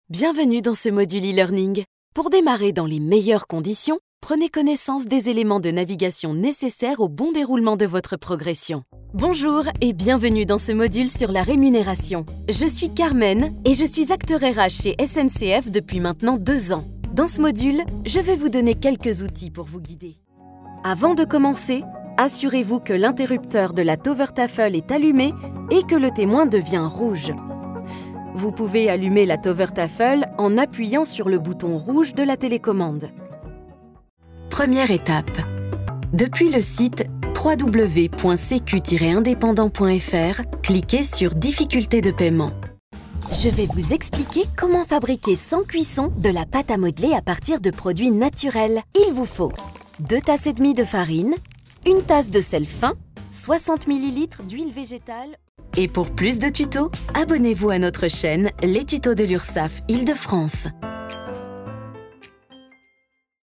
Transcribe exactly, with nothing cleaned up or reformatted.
Bienvenue dans ce module e-learning. Pour démarrer dans les meilleures conditions, prenez connaissance des éléments de navigation nécessaires au bon déroulement de votre progression. Bonjour et bienvenue dans ce module sur la rémunération. Je suis Carmen et je suis acteur R H chez S N C F depuis maintenant deux ans. Dans ce module, je vais vous donner quelques outils pour vous guider. Avant de commencer, assurez-vous que l'interrupteur de la Tovertafel est allumé et que le témoin devient rouge. Vous pouvez allumer la Tovertafel en appuyant sur le bouton rouge de la télécommande. Première étape. Depuis le site w w w point c q tiret indépendant point f r, cliquez sur Difficulté de paiement. Je vais vous expliquer comment fabriquer sans cuisson de la pâte à modeler à partir de produits naturels. Il vous faut deux tasses et demie de farine, une tasse de sel fin, soixante millilitres d'huile végétale. Et pour plus de tutos, abonnez-vous à notre chaîne Les Tutos de l'URSSAF Île-de-France.